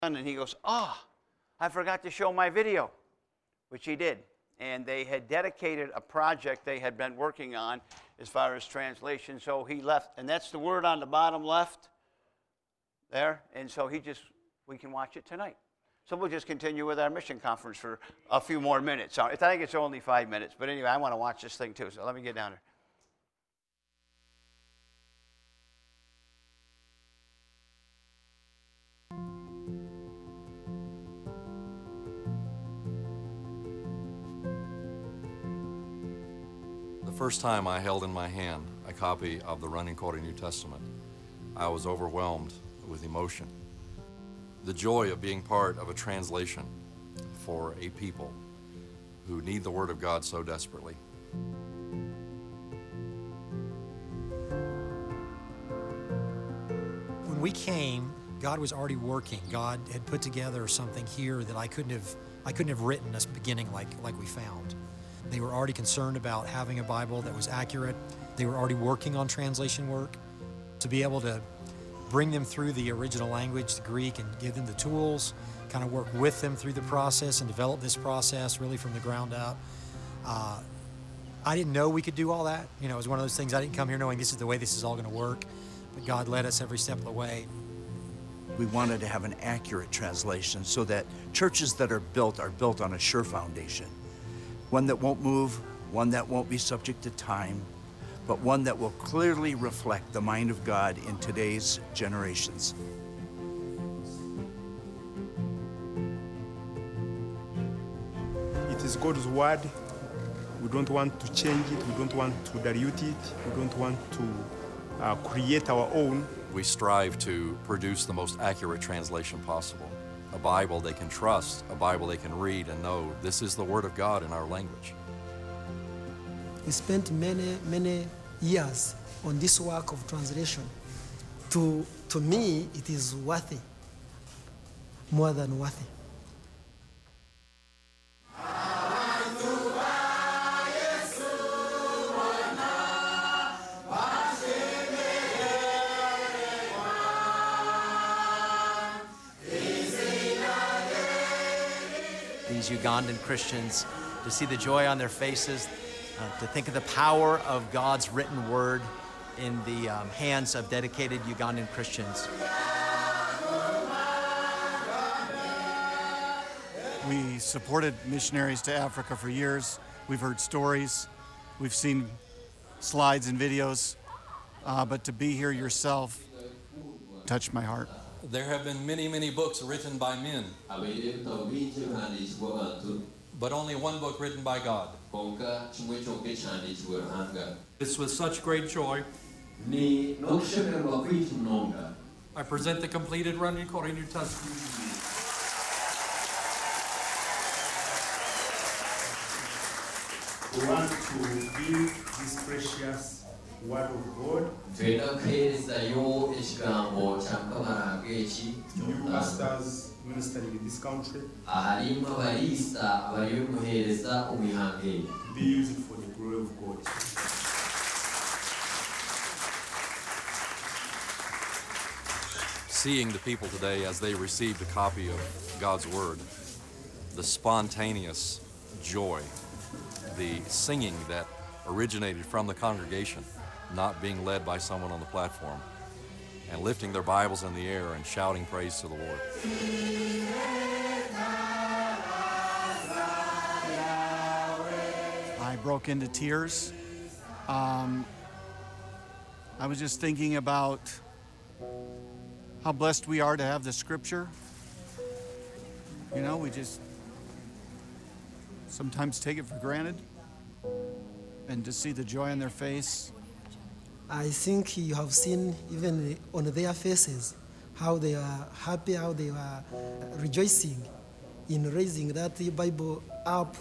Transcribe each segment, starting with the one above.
And he goes, I forgot to show my video, which he did. And they had dedicated a project they had been working on as far as translation. So he left, and that's the word on the bottom left there. And so we can watch it tonight. So we'll just continue with our mission conference for a few more minutes. I think it's only 5 minutes. But anyway, I want to watch this thing too. So let me get down here. The first time I held in my hand a copy of the Running Quoting New Testament, I was overwhelmed with emotion. The joy of being part of a translation for a people who need the Word of God so desperately. When we came, God was already working. God had put together something here that I couldn't have written this beginning like we found. They were already concerned about having a Bible that was accurate. They were already working on translation work. To be able to bring them through the original language, the Greek, and give them the tools, kind of work with them through the process and develop this process really from the ground up. I didn't know we could do all that. It was one of those things I didn't come here knowing this is the way this is all going to work, but God led us every step of the way. We wanted to have an accurate translation so that churches that are built on a sure foundation. One that won't move, one that won't be subject to time, but one that will clearly reflect the mind of God in today's generations. It is God's word. We don't want to change it. We don't want to dilute it. We don't want to create our own. We strive to produce the most accurate translation possible. A Bible they can trust, a Bible they can read and know this is the Word of God in our language. We spent many years on this work of translation. To me, it is worthy, more than worthy. These Ugandan Christians, to see the joy on their faces, to think of the power of God's written word in the hands of dedicated Ugandan Christians. We supported missionaries to Africa for years. We've heard stories. We've seen slides and videos. But to be here yourself touched my heart. There have been many, many books written by men, but only one book written by God. It's with such great joy I present the completed Running Quoting New Testament. We want to give this precious Word of God new pastors ministering in this country. Be used for the glory of God. Seeing the people today as they received a copy of God's Word, the spontaneous joy, the singing that originated from the congregation, not being led by someone on the platform, and lifting their Bibles in the air and shouting praise to the Lord. I broke into tears. I was just thinking about how blessed we are to have the Scripture. We just sometimes take it for granted. And to see the joy on their face. I think you have seen even on their faces how they are happy, how they are rejoicing in raising that Bible up.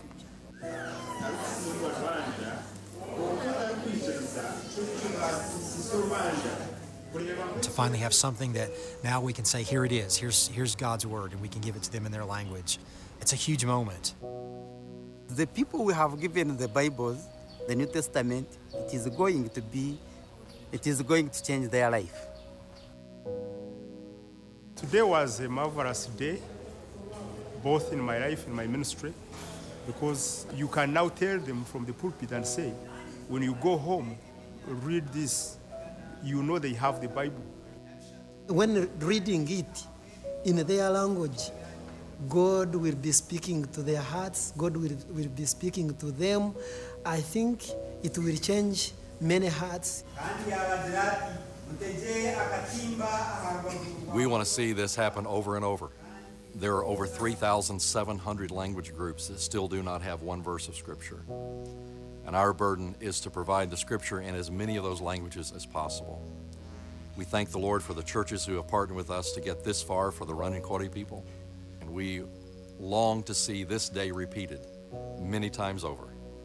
To finally have something that now we can say, here it is, here's God's Word, and we can give it to them in their language. It's a huge moment. The people we have given the Bibles, the New Testament, it is going to change their life. Today was a marvelous day, both in my life and my ministry, because you can now tell them from the pulpit and say, when you go home, read this, you know they have the Bible. When reading it in their language, God will be speaking to their hearts, God will be speaking to them. I think it will change many hearts. We want to see this happen over and over. There are over 3,700 language groups that still do not have one verse of Scripture. And our burden is to provide the Scripture in as many of those languages as possible. We thank the Lord for the churches who have partnered with us to get this far for the Running people. And we long to see this day repeated many times over.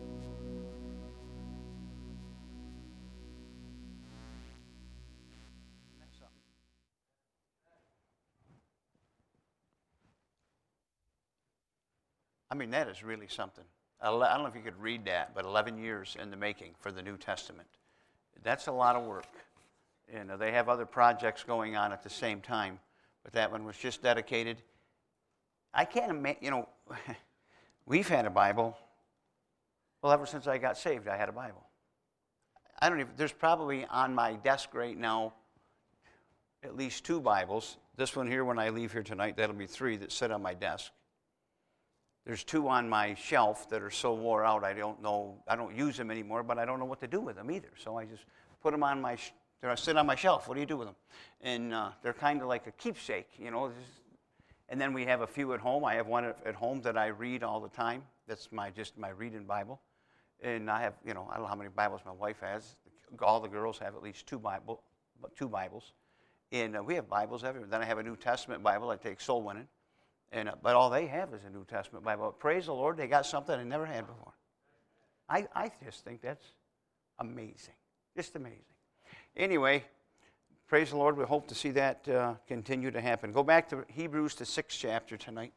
I mean, that is really something. I don't know if you could read that, but 11 years in the making for the New Testament. That's a lot of work. And they have other projects going on at the same time, but that one was just dedicated. I can't imagine, we've had a Bible. Well, ever since I got saved, I had a Bible. There's probably on my desk right now at least 2 Bibles. This one here, when I leave here tonight, that'll be 3 that sit on my desk. There's 2 on my shelf that are so wore out, I don't use them anymore, but I don't know what to do with them either. So I just put them on they sit on my shelf. What do you do with them? And they're kind of like a keepsake, And then we have a few at home. I have one at home that I read all the time. That's my reading Bible. And I have, I don't know how many Bibles my wife has. All the girls have at least 2 Bibles. And we have Bibles everywhere. Then I have a New Testament Bible I take soul winning. But all they have is a New Testament Bible. Praise the Lord, they got something they never had before. I just think that's amazing. Just amazing. Anyway, praise the Lord. We hope to see that continue to happen. Go back to Hebrews, the 6th chapter tonight.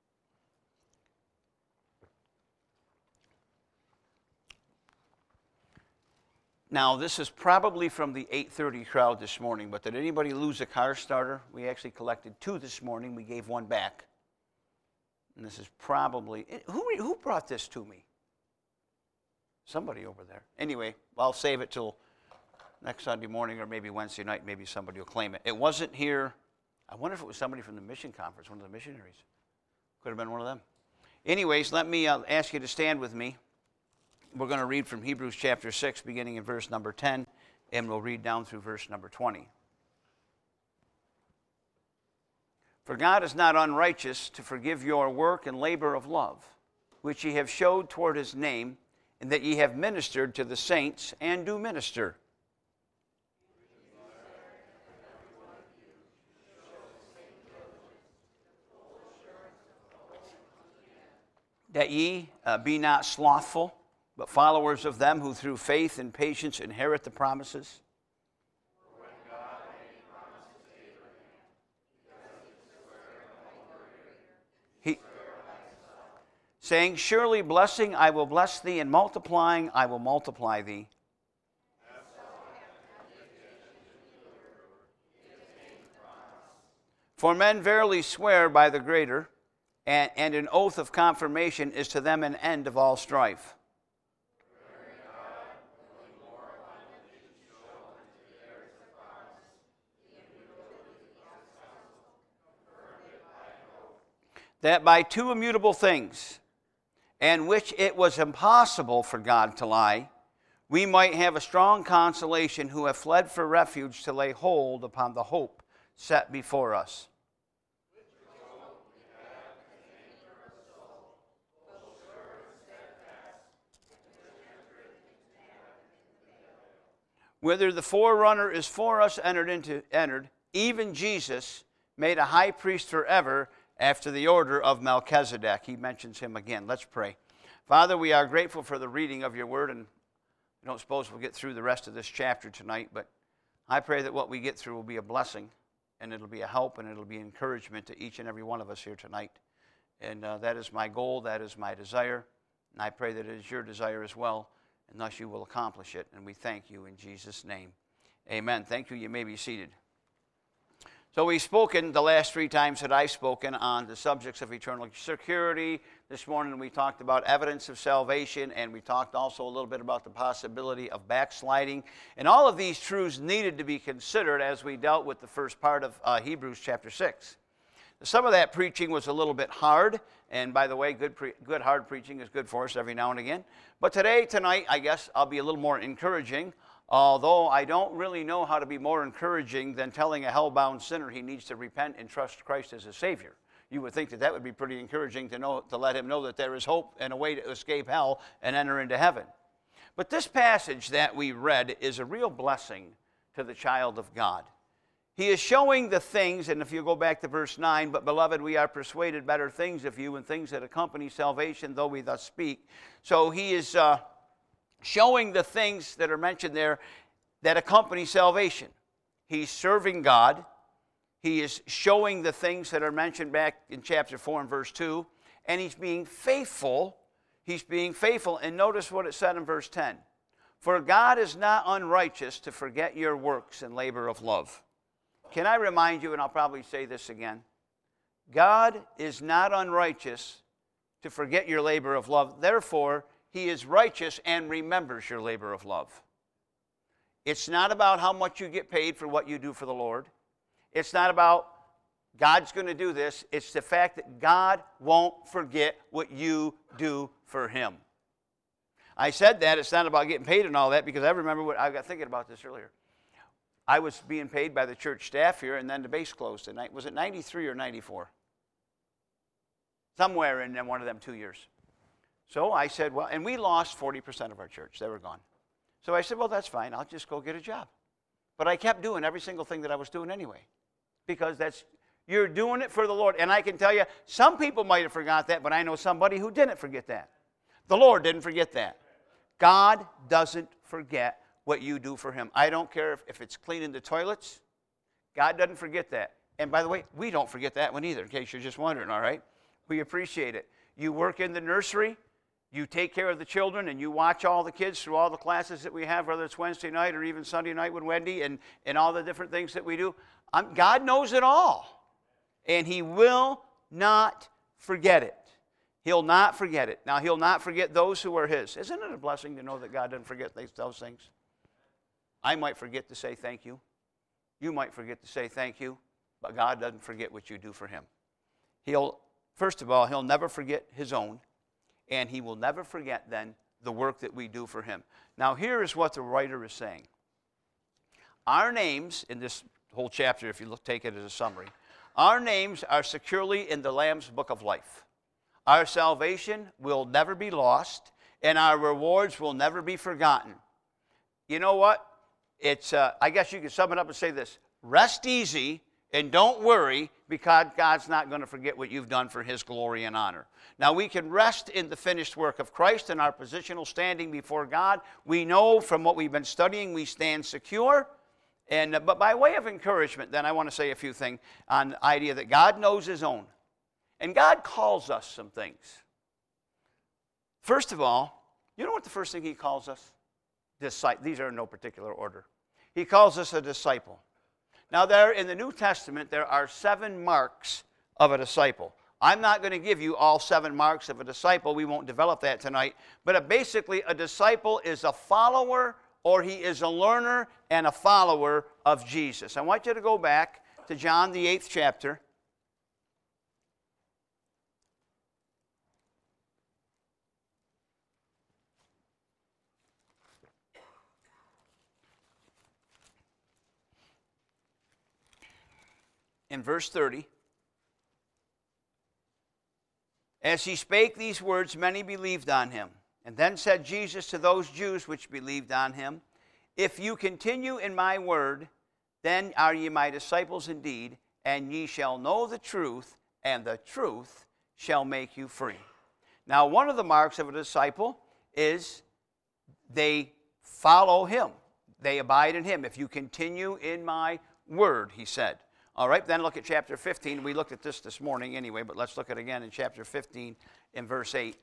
Now, this is probably from the 8:30 crowd this morning, but did anybody lose a car starter? We actually collected 2 this morning. We gave 1 back. And this is probably, who brought this to me? Somebody over there. Anyway, I'll save it till next Sunday morning or maybe Wednesday night. Maybe somebody will claim it. It wasn't here. I wonder if it was somebody from the mission conference, one of the missionaries. Could have been one of them. Anyways, let me ask you to stand with me. We're going to read from Hebrews chapter 6, beginning in verse number 10, and we'll read down through verse number 20. For God is not unrighteous to forgive your work and labor of love, which ye have showed toward his name, and that ye have ministered to the saints and do minister. That ye be not slothful, but followers of them who through faith and patience inherit the promises. Saying, surely blessing I will bless thee, and multiplying I will multiply thee. For men verily swear by the greater, and an oath of confirmation is to them an end of all strife. That by 2 immutable things, and which it was impossible for God to lie, we might have a strong consolation who have fled for refuge to lay hold upon the hope set before us. Whither the forerunner is for us entered, even Jesus, made a high priest forever, after the order of Melchizedek. He mentions him again. Let's pray. Father, we are grateful for the reading of your word, and I don't suppose we'll get through the rest of this chapter tonight, but I pray that what we get through will be a blessing, and it'll be a help, and it'll be encouragement to each and every one of us here tonight. And that is my goal, that is my desire, and I pray that it is your desire as well, and thus you will accomplish it, and we thank you in Jesus' name. Amen. Thank you. You may be seated. So we've spoken the last 3 times that I've spoken on the subjects of eternal security. This morning we talked about evidence of salvation, and we talked also a little bit about the possibility of backsliding. And all of these truths needed to be considered as we dealt with the first part of Hebrews chapter 6. Some of that preaching was a little bit hard, and by the way, good hard preaching is good for us every now and again. But tonight, I guess I'll be a little more encouraging, although I don't really know how to be more encouraging than telling a hell-bound sinner he needs to repent and trust Christ as a Savior. You would think that that would be pretty encouraging to let him know that there is hope and a way to escape hell and enter into heaven. But this passage that we read is a real blessing to the child of God. He is showing the things, and if you go back to verse 9, but beloved, we are persuaded better things of you and things that accompany salvation, though we thus speak. So he is showing the things that are mentioned there that accompany salvation. He's serving God. He is showing the things that are mentioned back in chapter 4 and verse 2. And he's being faithful. He's being faithful. And notice what it said in verse 10. For God is not unrighteous to forget your works and labor of love. Can I remind you, and I'll probably say this again, God is not unrighteous to forget your labor of love. Therefore, he is righteous and remembers your labor of love. It's not about how much you get paid for what you do for the Lord. It's not about God's going to do this. It's the fact that God won't forget what you do for him. I said that. It's not about getting paid and all that, because I remember what I got thinking about this earlier. I was being paid by the church staff here, and then the base closed. Was it 93 or 94? Somewhere in one of them 2 years. So I said, well, and we lost 40% of our church. They were gone. So I said, well, that's fine. I'll just go get a job. But I kept doing every single thing that I was doing anyway, because you're doing it for the Lord. And I can tell you, some people might have forgot that, but I know somebody who didn't forget that. The Lord didn't forget that. God doesn't forget what you do for him. I don't care if it's cleaning the toilets. God doesn't forget that. And by the way, we don't forget that one either, in case you're just wondering, all right? We appreciate it. You work in the nursery, you take care of the children, and you watch all the kids through all the classes that we have, whether it's Wednesday night or even Sunday night with Wendy and all the different things that we do. God knows it all. And he will not forget it. He'll not forget it. Now, he'll not forget those who are his. Isn't it a blessing to know that God doesn't forget those things? I might forget to say thank you. You might forget to say thank you, but God doesn't forget what you do for him. First of all, he'll never forget his own, and he will never forget then the work that we do for him. Now, here is what the writer is saying. Our names, in this whole chapter, if you take it as a summary, our names are securely in the Lamb's book of life. Our salvation will never be lost, and our rewards will never be forgotten. You know what? I guess you could sum it up and say this: rest easy and don't worry, because God's not going to forget what you've done for his glory and honor. Now, we can rest in the finished work of Christ and our positional standing before God. We know from what we've been studying, we stand secure. But by way of encouragement, then I want to say a few things on the idea that God knows his own. And God calls us some things. First of all, you know what the first thing he calls us? These are in no particular order. He calls us a disciple. Now, there in the New Testament, there are 7 marks of a disciple. I'm not going to give you all 7 marks of a disciple. We won't develop that tonight. But basically, a disciple is a follower, or he is a learner and a follower of Jesus. I want you to go back to John, the 8th chapter. In verse 30, as he spake these words, many believed on him. And then said Jesus to those Jews which believed on him, if you continue in my word, then are ye my disciples indeed, and ye shall know the truth, and the truth shall make you free. Now, one of the marks of a disciple is they follow him. They abide in him. If you continue in my word, he said. All right, then look at chapter 15. We looked at this morning anyway, but let's look at it again in chapter 15 in verse 8.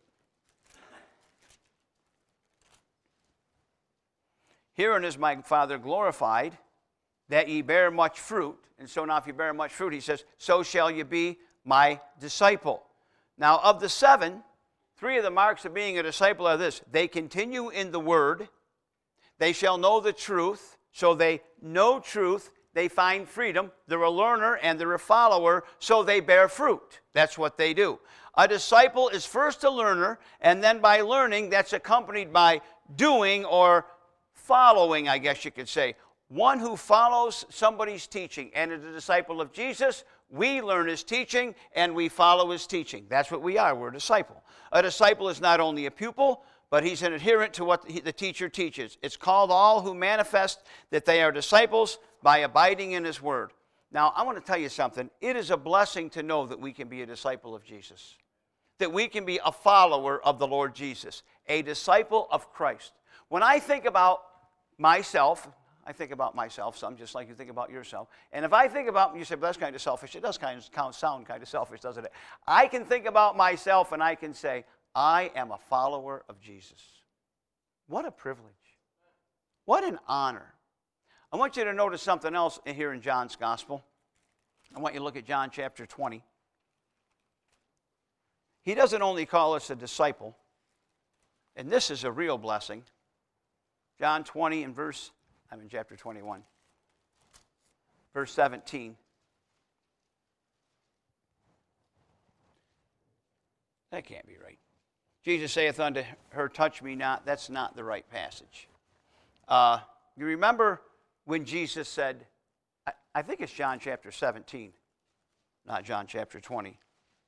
Herein is my Father glorified, that ye bear much fruit. And so now if you bear much fruit, he says, so shall you be my disciple. Now of the 7, 3 of the marks of being a disciple are this. They continue in the word. They shall know the truth. So they know truth. They find freedom. They're a learner and they're a follower. So they bear fruit. That's what they do. A disciple is first a learner, and then by learning, that's accompanied by doing or following, I guess you could say. One who follows somebody's teaching. And as a disciple of Jesus, we learn his teaching and we follow his teaching. That's what we are. We're a disciple. A disciple is not only a pupil, but he's an adherent to what the teacher teaches. It's called all who manifest that they are disciples by abiding in his word. Now, I want to tell you something. It is a blessing to know that we can be a disciple of Jesus, that we can be a follower of the Lord Jesus, a disciple of Christ. When I think about myself, I think about myself some, just like you think about yourself. And if I think about, you say, well, that's kind of selfish. It does kind of sound kind of selfish, doesn't it? I can think about myself and I can say, I am a follower of Jesus. What a privilege. What an honor. I want you to notice something else here in John's gospel. I want you to look at John chapter 20. He doesn't only call us a disciple, and this is a real blessing. John 20 and I'm in chapter 21, verse 17. That can't be right. Jesus saith unto her, touch me not. That's not the right passage. You remember when Jesus said, I think it's John chapter 17, not John chapter 20,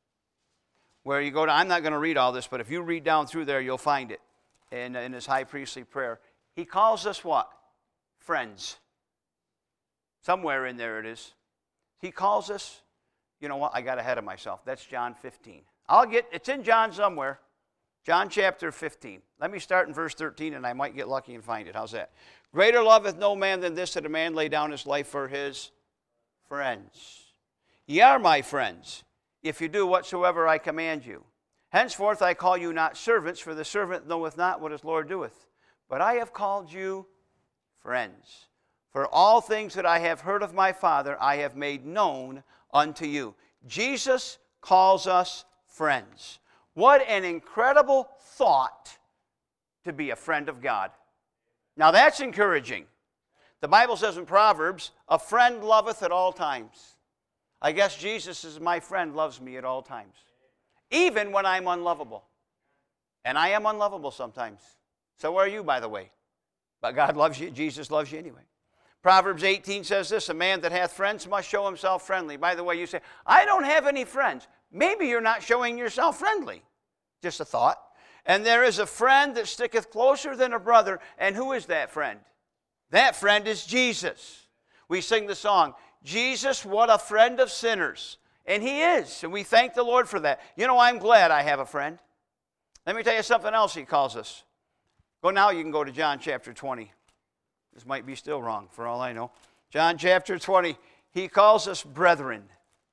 where you go to, I'm not going to read all this, but if you read down through there, you'll find it in his high priestly prayer. He calls us what? Friends. Somewhere in there it is. He calls us, you know what, I got ahead of myself. That's John 15. It's in John somewhere. John chapter 15. Let me start in verse 13 and I might get lucky and find it. How's that? Greater loveth no man than this, that a man lay down his life for his friends. Ye are my friends, if you do whatsoever I command you. Henceforth I call you not servants, for the servant knoweth not what his Lord doeth. But I have called you friends. For all things that I have heard of my Father, I have made known unto you. Jesus calls us friends. What an incredible thought to be a friend of God. Now that's encouraging. The Bible says in Proverbs, a friend loveth at all times. I guess Jesus is my friend, loves me at all times. Even when I'm unlovable. And I am unlovable sometimes. So are you, by the way. But God loves you. Jesus loves you anyway. Proverbs 18 says this, a man that hath friends must show himself friendly. By the way, you say, I don't have any friends. Maybe you're not showing yourself friendly. Just a thought. And there is a friend that sticketh closer than a brother. And who is that friend? That friend is Jesus. We sing the song, Jesus, what a friend of sinners. And he is. And we thank the Lord for that. You know, I'm glad I have a friend. Let me tell you something else he calls us. You can go to John chapter 20. This might be still wrong for all I know. John chapter 20, he calls us brethren.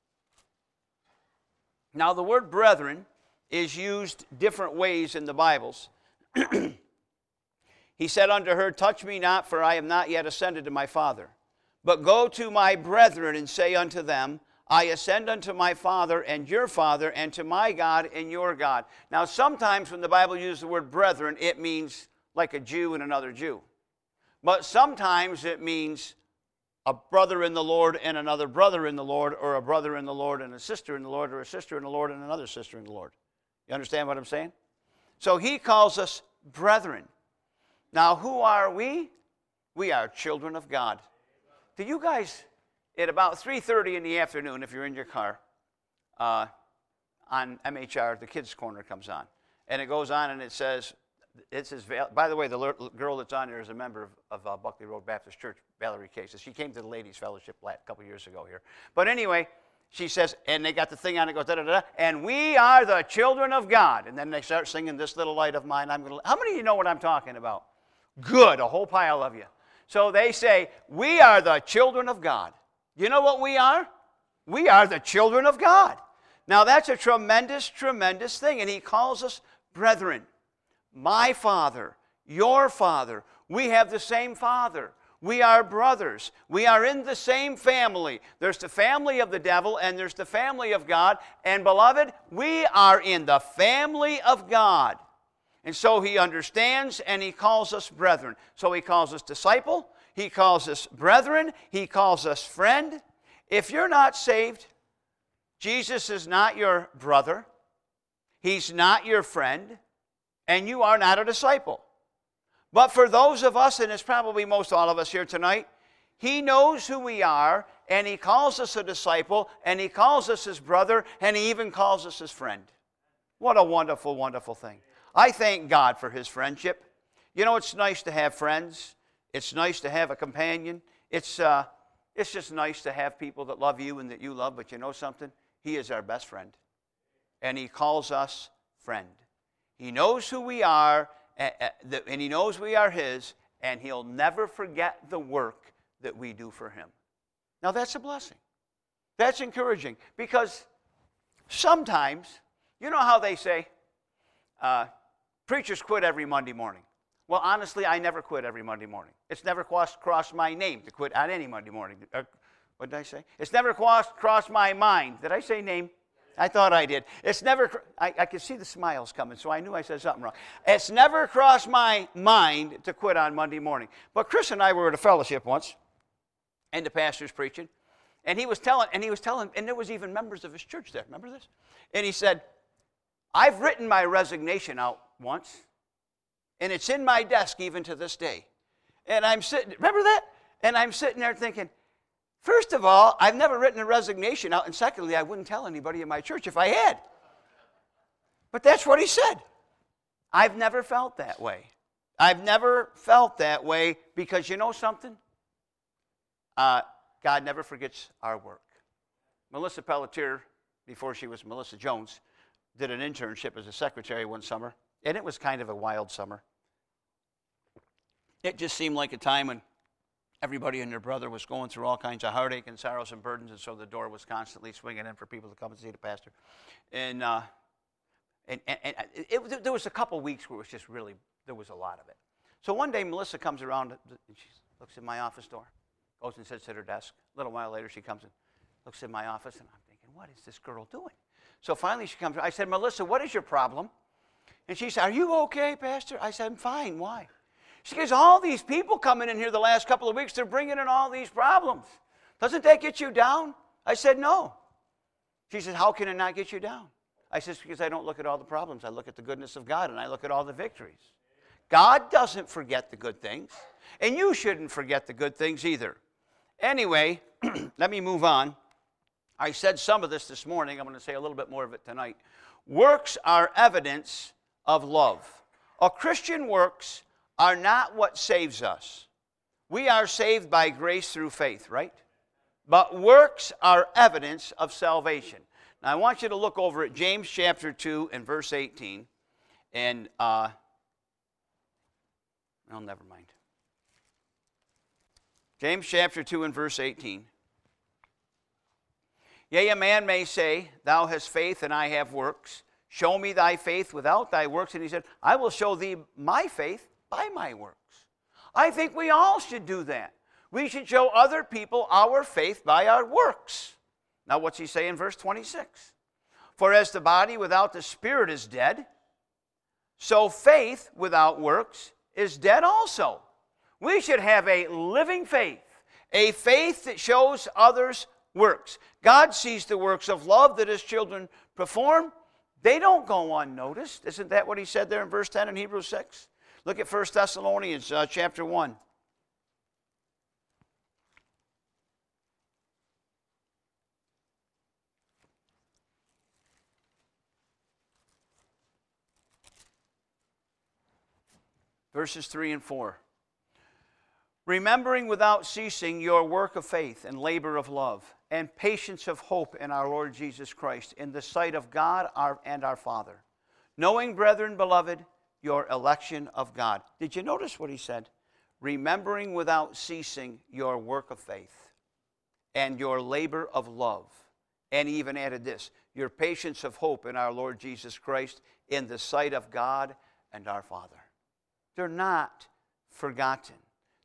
Now the word brethren is used different ways in the Bibles. He said unto her, touch me not, for I am not yet ascended to my Father. But go to my brethren and say unto them, I ascend unto my Father and your Father, and to my God and your God. Now sometimes when the Bible uses the word brethren, it means like a Jew and another Jew. But sometimes it means a brother in the Lord and another brother in the Lord, or a brother in the Lord and a sister in the Lord, or a sister in the Lord and another sister in the Lord. You understand what I'm saying? So he calls us brethren. Now who are we? We are children of God. Do you guys, at about 3:30 in the afternoon, if you're in your car, on MHR, the Kids Corner comes on. And it goes on and it says, by the way, the girl that's on there is a member of Buckley Road Baptist Church, Valerie Cases. She came to the Ladies Fellowship a couple years ago here. But anyway, she says, and they got the thing on, it goes, da-da-da-da, and we are the children of God. And then they start singing, This Little Light of Mine. How many of you know what I'm talking about? Good, a whole pile of you. So they say, we are the children of God. You know what we are? We are the children of God. Now that's a tremendous, tremendous thing. And he calls us brethren. My Father, your Father. We have the same Father. We are brothers. We are in the same family. There's the family of the devil and there's the family of God. And beloved, we are in the family of God. And so he understands and he calls us brethren. So he calls us disciple. He calls us brethren. He calls us friend. If you're not saved, Jesus is not your brother. He's not your friend. And you are not a disciple. But for those of us, and it's probably most all of us here tonight, he knows who we are, and he calls us a disciple, and he calls us his brother, and he even calls us his friend. What a wonderful, wonderful thing. I thank God for his friendship. You know, it's nice to have friends. It's nice to have a companion. It's just nice to have people that love you and that you love, but you know something? He is our best friend, and he calls us friend. He knows who we are, and he knows we are his, and he'll never forget the work that we do for him. Now that's a blessing. That's encouraging, because sometimes, you know how they say, preachers quit every Monday morning. Well, honestly, I never quit every Monday morning. It's never crossed my name to quit on any Monday morning. What did I say? It's never crossed my mind. Did I say name? I thought I did. It's never, I could see the smiles coming, so I knew I said something wrong. It's never crossed my mind to quit on Monday morning. But Chris and I were at a fellowship once, and the pastor's preaching, and he was telling, and there was even members of his church there. Remember this? And he said, I've written my resignation out once, and it's in my desk even to this day. And I'm sitting, remember that? And I'm sitting there thinking, first of all, I've never written a resignation out, and secondly, I wouldn't tell anybody in my church if I had. But that's what he said. I've never felt that way. I've never felt that way because you know something? God never forgets our work. Melissa Pelletier, before she was Melissa Jones, did an internship as a secretary one summer, and it was kind of a wild summer. It just seemed like a time when everybody and their brother was going through all kinds of heartache and sorrows and burdens, and so the door was constantly swinging in for people to come and see the pastor. And there was a couple weeks where it was just really, there was a lot of it. So one day Melissa comes around, and she looks at my office door, goes and sits at her desk. A little while later she comes and looks at my office, and I'm thinking, what is this girl doing? So finally she comes, I said, Melissa, what is your problem? And she said, are you okay, Pastor? I said, I'm fine. Why? She goes, all these people coming in here the last couple of weeks, they're bringing in all these problems. Doesn't that get you down? I said, no. She said, how can it not get you down? I said, because I don't look at all the problems. I look at the goodness of God, and I look at all the victories. God doesn't forget the good things, and you shouldn't forget the good things either. Anyway, let me move on. I said some of this morning. I'm going to say a little bit more of it tonight. Works are evidence of love. A Christian works are not what saves us. We are saved by grace through faith, right? But works are evidence of salvation. Now, I want you to look over at James chapter 2 and verse 18. And, well, never mind. James chapter 2 and verse 18. Yea, a man may say, thou hast faith and I have works. Show me thy faith without thy works. And he said, I will show thee my faith by my works. I think we all should do that. We should show other people our faith by our works. Now what's he say in verse 26? For as the body without the spirit is dead, so faith without works is dead also. We should have a living faith, a faith that shows others works. God sees the works of love that his children perform. They don't go unnoticed. Isn't that what he said there in verse 10 in Hebrews 6? Look at 1 Thessalonians chapter 1. Verses 3 and 4. Remembering without ceasing your work of faith and labor of love and patience of hope in our Lord Jesus Christ in the sight of God and our Father. Knowing, brethren, beloved, your election of God. Did you notice what he said? Remembering without ceasing your work of faith and your labor of love. And he even added this, your patience of hope in our Lord Jesus Christ in the sight of God and our Father. They're not forgotten.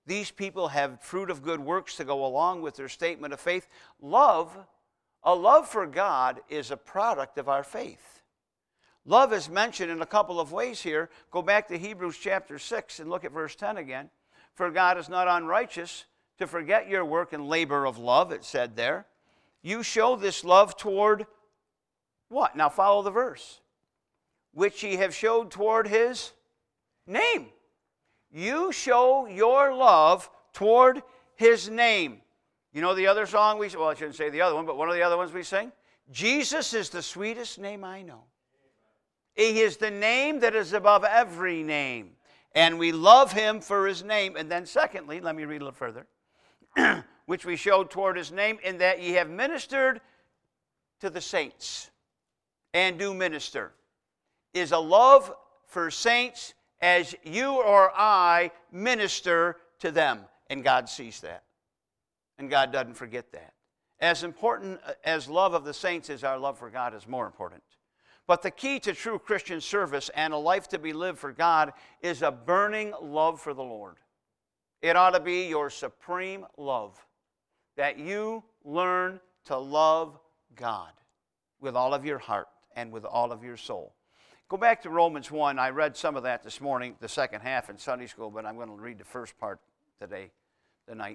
These people have fruit of good works to go along with their statement of faith. Love, a love for God, is a product of our faith. Love is mentioned in a couple of ways here. Go back to Hebrews chapter 6 and look at verse 10 again. For God is not unrighteous to forget your work and labor of love, it said there. You show this love toward what? Now follow the verse. Which ye have showed toward his name. You show your love toward his name. You know the other song we sing? Well, I shouldn't say the other one, but one of the other ones we sing? Jesus is the sweetest name I know. He is the name that is above every name. And we love him for his name. And then secondly, let me read a little further. Which we showed toward his name, in that ye have ministered to the saints and do minister. Is a love for saints as you or I minister to them. And God sees that. And God doesn't forget that. As important as love of the saints is, our love for God is more important. But the key to true Christian service and a life to be lived for God is a burning love for the Lord. It ought to be your supreme love, that you learn to love God with all of your heart and with all of your soul. Go back to Romans 1. I read some of that this morning, the second half in Sunday school, but I'm going to read the first part tonight.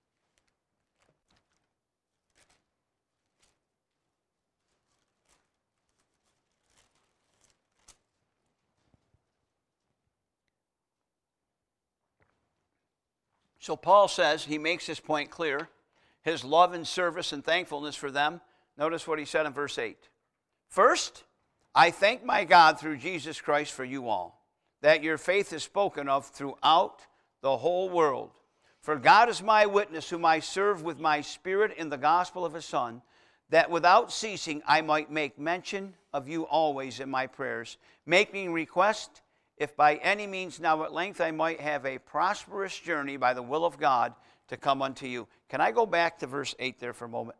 So Paul says, he makes this point clear, his love and service and thankfulness for them. Notice what he said in verse 8. First, I thank my God through Jesus Christ for you all, that your faith is spoken of throughout the whole world. For God is my witness, whom I serve with my spirit in the gospel of his Son, that without ceasing I might make mention of you always in my prayers, making request, if by any means now at length I might have a prosperous journey by the will of God to come unto you. Can I go back to verse 8 there for a moment?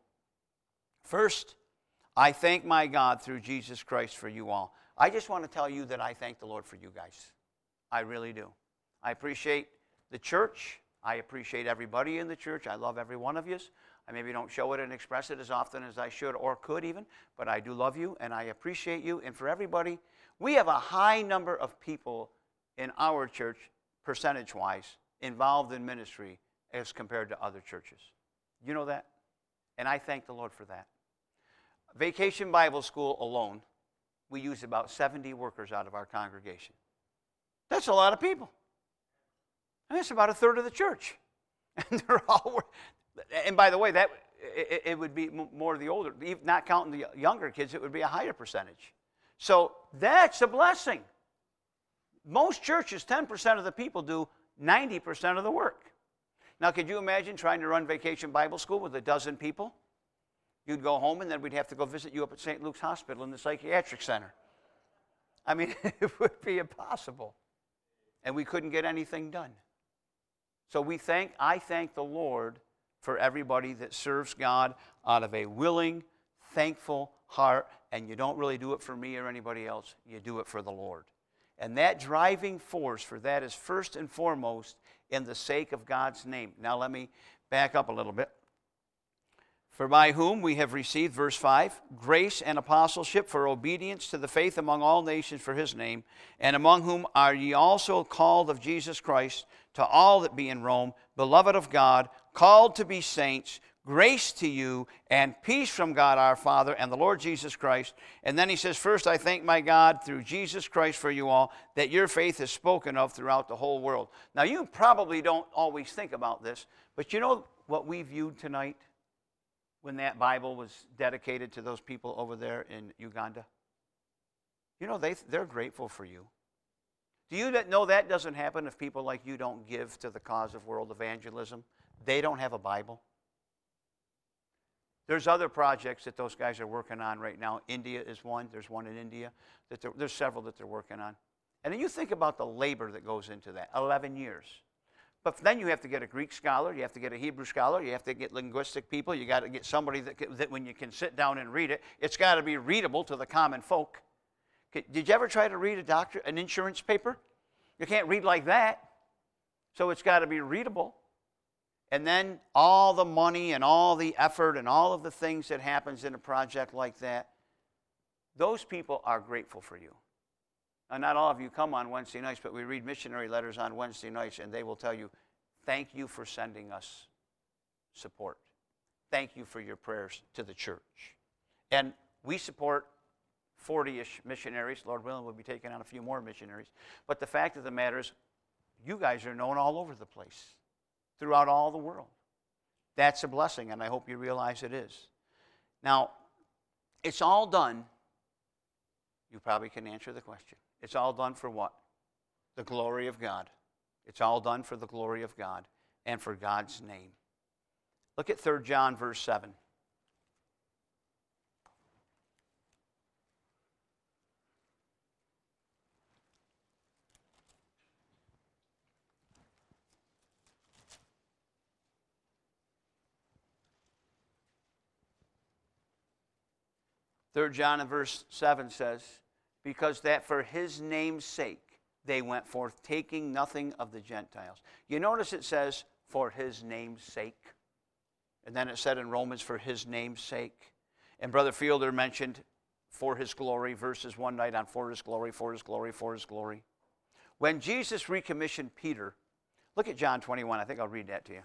First, I thank my God through Jesus Christ for you all. I just want to tell you that I thank the Lord for you guys. I really do. I appreciate the church. I appreciate everybody in the church. I love every one of you. I maybe don't show it and express it as often as I should or could even, but I do love you and I appreciate you. And for everybody, we have a high number of people in our church, percentage-wise, involved in ministry as compared to other churches. You know that? And I thank the Lord for that. Vacation Bible School alone, we use about 70 workers out of our congregation. That's a lot of people. And that's about a third of the church. And they're all, and by the way, that it would be more the older, not counting the younger kids, it would be a higher percentage. So that's a blessing. Most churches, 10% of the people do 90% of the work. Now, could you imagine trying to run Vacation Bible School with a dozen people? You'd go home and then we'd have to go visit you up at St. Luke's Hospital in the psychiatric center. I mean, it would be impossible. And we couldn't get anything done. So I thank the Lord for everybody that serves God out of a willing, thankful heart, and you don't really do it for me or anybody else. You do it for the Lord. And that driving force for that is first and foremost in the sake of God's name. Now let me back up a little bit. For by whom we have received, verse 5, grace and apostleship for obedience to the faith among all nations for his name, and among whom are ye also called of Jesus Christ, to all that be in Rome, beloved of God, called to be saints, grace to you and peace from God our Father and the Lord Jesus Christ. And then he says, first I thank my God through Jesus Christ for you all, that your faith is spoken of throughout the whole world. Now you probably don't always think about this, but you know what we viewed tonight when that Bible was dedicated to those people over there in Uganda? You know, they're grateful for you. Do you know that doesn't happen if people like you don't give to the cause of world evangelism? They don't have a Bible. There's other projects that those guys are working on right now. India is one. There's one in India. There's several that they're working on. And then you think about the labor that goes into that, 11 years. But then you have to get a Greek scholar, you have to get a Hebrew scholar, you have to get linguistic people, you got to get somebody that when you can sit down and read it, it's got to be readable to the common folk. Did you ever try to read an insurance paper? You can't read like that. So it's got to be readable. And then all the money and all the effort and all of the things that happens in a project like that, those people are grateful for you. And not all of you come on Wednesday nights, but we read missionary letters on Wednesday nights, and they will tell you, thank you for sending us support. Thank you for your prayers to the church. And we support 40-ish missionaries. Lord willing, we'll be taking on a few more missionaries. But the fact of the matter is, you guys are known all over the place, throughout all the world. That's a blessing, and I hope you realize it is. Now, it's all done. You probably can answer the question. It's all done for what? The glory of God. It's all done for the glory of God and for God's name. Look at 3 John verse 7. Third John and verse 7 says, because that for his name's sake they went forth, taking nothing of the Gentiles. You notice it says, for his name's sake. And then it said in Romans, for his name's sake. And Brother Fielder mentioned, for his glory, verses one night on for his glory, for his glory, for his glory. When Jesus recommissioned Peter, look at John 21. I think I'll read that to you.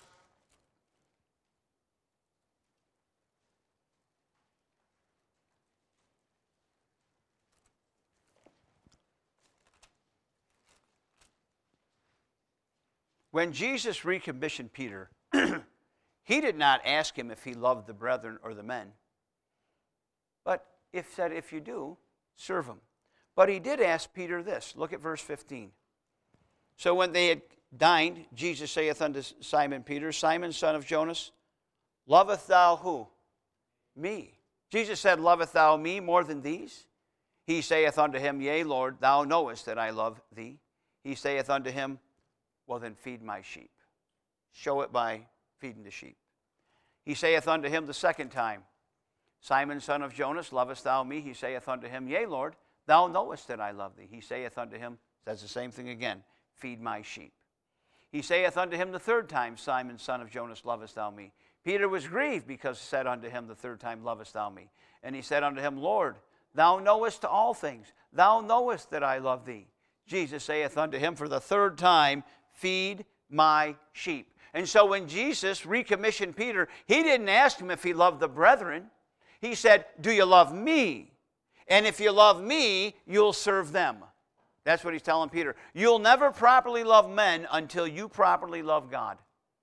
When Jesus recommissioned Peter, he did not ask him if he loved the brethren or the men, but said, if you do, serve them. But he did ask Peter this. Look at verse 15. So when they had dined, Jesus saith unto Simon Peter, Simon, son of Jonas, lovest thou who? Me. Jesus said, lovest thou me more than these? He saith unto him, yea, Lord, thou knowest that I love thee. He saith unto him, well, then feed my sheep. Show it by feeding the sheep. He saith unto him the second time, Simon, son of Jonas, lovest thou me? He saith unto him, yea, Lord, thou knowest that I love thee. He saith unto him, says the same thing again, feed my sheep. He saith unto him the third time, Simon, son of Jonas, lovest thou me? Peter was grieved because he said unto him the third time, lovest thou me? And he said unto him, Lord, thou knowest all things. Thou knowest that I love thee. Jesus saith unto him for the third time, feed my sheep. And so when Jesus recommissioned Peter, he didn't ask him if he loved the brethren. He said, do you love me? And if you love me, you'll serve them. That's what he's telling Peter. You'll never properly love men until you properly love God.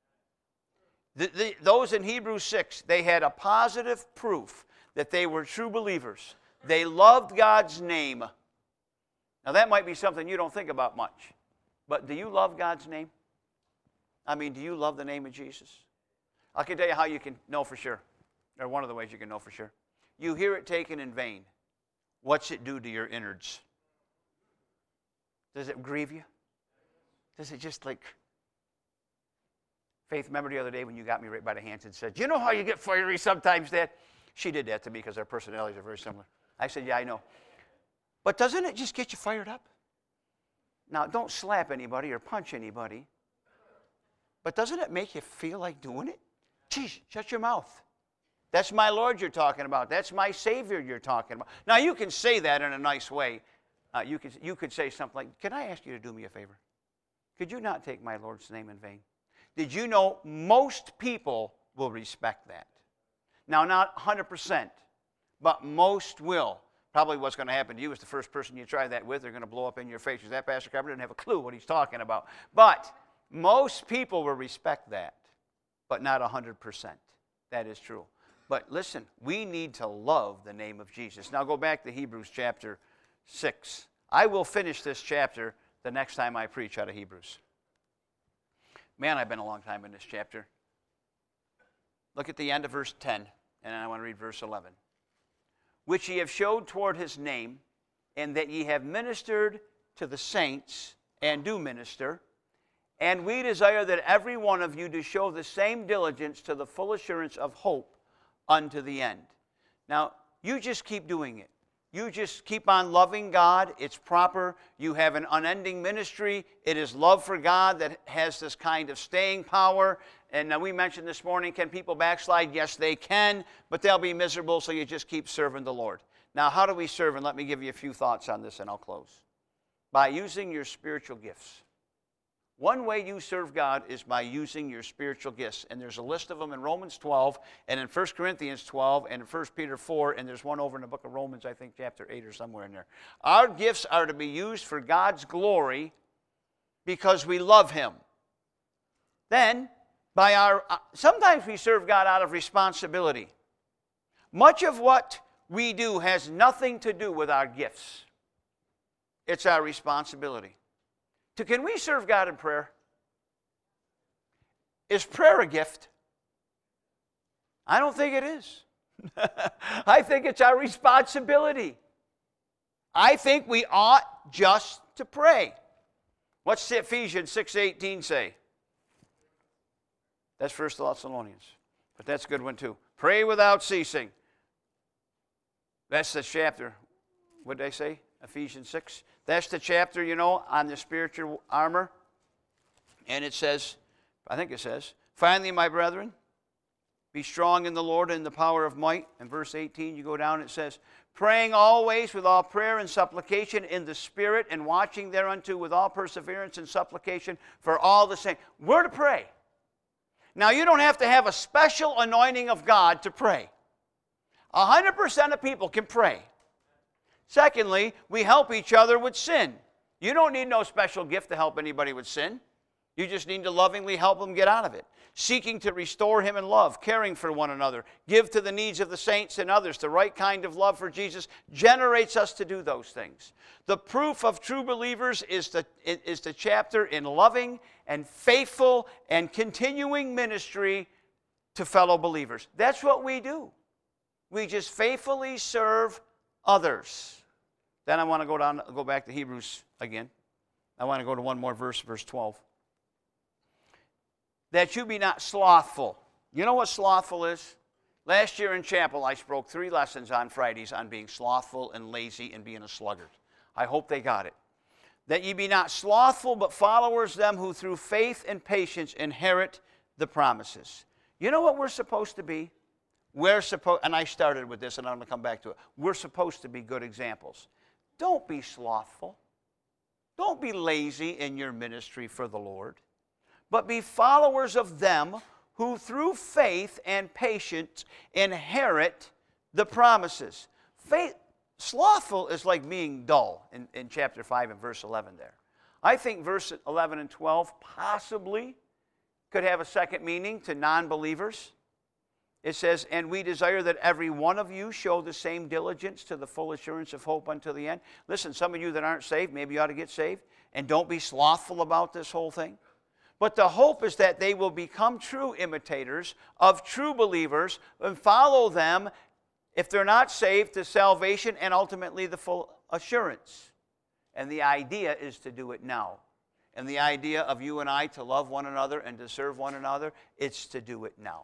Those in Hebrews 6, they had a positive proof that they were true believers. They loved God's name. Now that might be something you don't think about much. But do you love God's name? I mean, do you love the name of Jesus? I can tell you how you can know for sure. Or one of the ways you can know for sure. You hear it taken in vain. What's it do to your innards? Does it grieve you? Does it just like... Faith, remember the other day when you got me right by the hands and said, you know how you get fiery sometimes, Dad? She did that to me because our personalities are very similar. I said, yeah, I know. But doesn't it just get you fired up? Now, don't slap anybody or punch anybody. But doesn't it make you feel like doing it? Geez, shut your mouth. That's my Lord you're talking about. That's my Savior you're talking about. Now, you can say that in a nice way. You could say something like, can I ask you to do me a favor? Could you not take my Lord's name in vain? Did you know most people will respect that? Now, not 100%, but most will. Probably what's going to happen to you is the first person you try that with, they're going to blow up in your face. Because that Pastor Carpenter didn't have a clue what he's talking about. But most people will respect that, but not 100%. That is true. But listen, we need to love the name of Jesus. Now go back to Hebrews chapter 6. I will finish this chapter the next time I preach out of Hebrews. Man, I've been a long time in this chapter. Look at the end of verse 10, and I want to read verse 11. Which ye have showed toward his name, and that ye have ministered to the saints, and do minister. And we desire that every one of you do show the same diligence to the full assurance of hope unto the end. Now, you just keep doing it. You just keep on loving God. It's proper. You have an unending ministry. It is love for God that has this kind of staying power. And now we mentioned this morning, can people backslide? Yes, they can, but they'll be miserable, so you just keep serving the Lord. Now, how do we serve? And let me give you a few thoughts on this, and I'll close. By using your spiritual gifts. One way you serve God is by using your spiritual gifts. And there's a list of them in Romans 12, and in 1 Corinthians 12, and in 1 Peter 4, and there's one over in the book of Romans, I think chapter 8 or somewhere in there. Our gifts are to be used for God's glory because we love Him. Then, sometimes we serve God out of responsibility. Much of what we do has nothing to do with our gifts. It's our responsibility. Can we serve God in prayer? Is prayer a gift? I don't think it is. I think it's our responsibility. I think we ought just to pray. What's Ephesians 6:18 say? That's 1 Thessalonians. But that's a good one too. Pray without ceasing. That's the chapter. What did I say? Ephesians 6. That's the chapter, on the spiritual armor. And it says, I think it says, finally, my brethren, be strong in the Lord and in the power of might. And verse 18, you go down, it says, praying always with all prayer and supplication in the Spirit, and watching thereunto with all perseverance and supplication for all the saints. We're to pray. Now, you don't have to have a special anointing of God to pray. 100% of people can pray. Secondly, we help each other with sin. You don't need no special gift to help anybody with sin. You just need to lovingly help them get out of it. Seeking to restore him in love, caring for one another, give to the needs of the saints and others. The right kind of love for Jesus generates us to do those things. The proof of true believers is the chapter in loving and faithful and continuing ministry to fellow believers. That's what we do. We just faithfully serve others. Then I want to go back to Hebrews again. I want to go to one more verse, verse 12. That you be not slothful. You know what slothful is? Last year in chapel, I spoke 3 lessons on Fridays on being slothful and lazy and being a sluggard. I hope they got it. That ye be not slothful, but followers them who through faith and patience inherit the promises. You know what we're supposed to be? And I started with this, and I'm going to come back to it. We're supposed to be good examples. Don't be slothful. Don't be lazy in your ministry for the Lord, but be followers of them who through faith and patience inherit the promises. Slothful is like being dull in chapter 5 and verse 11 there. I think verse 11 and 12 possibly could have a second meaning to non-believers. It says, and we desire that every one of you show the same diligence to the full assurance of hope unto the end. Listen, some of you that aren't saved, maybe you ought to get saved. And don't be slothful about this whole thing. But the hope is that they will become true imitators of true believers and follow them, if they're not saved, to salvation and ultimately the full assurance. And the idea is to do it now. And the idea of you and I to love one another and to serve one another, it's to do it now.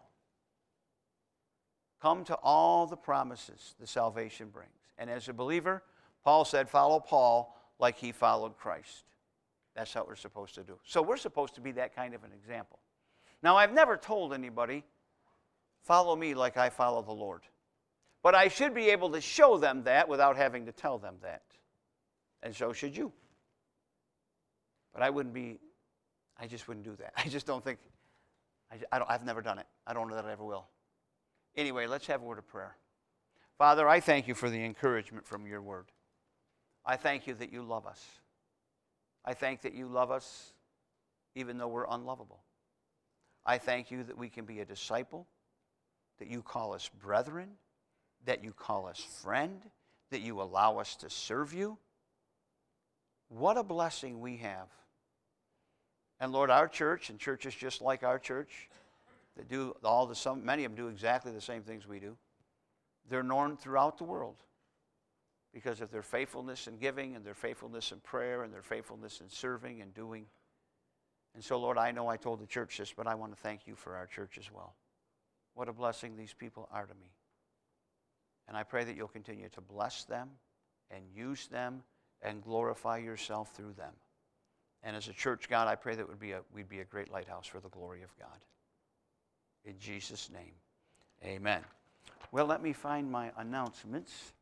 Come to all the promises the salvation brings. And as a believer, Paul said, follow Paul like he followed Christ. That's what we're supposed to do. So we're supposed to be that kind of an example. Now, I've never told anybody, follow me like I follow the Lord. But I should be able to show them that without having to tell them that. And so should you. But I just wouldn't do that. I just don't think, I've never done it. I don't know that I ever will. Anyway, let's have a word of prayer. Father, I thank you for the encouragement from your word. I thank you that you love us. I thank that you love us even though we're unlovable. I thank you that we can be a disciple, that you call us brethren, that you call us friend, that you allow us to serve you. What a blessing we have. And Lord, our church and churches just like our church, that do many of them do exactly the same things we do. They're known throughout the world because of their faithfulness in giving and their faithfulness in prayer and their faithfulness in serving and doing. And so, Lord, I know I told the church this, but I want to thank you for our church as well. What a blessing these people are to me. And I pray that you'll continue to bless them and use them and glorify yourself through them. And as a church, God, I pray that we'd be a great lighthouse for the glory of God. In Jesus' name, amen. Well, let me find my announcements.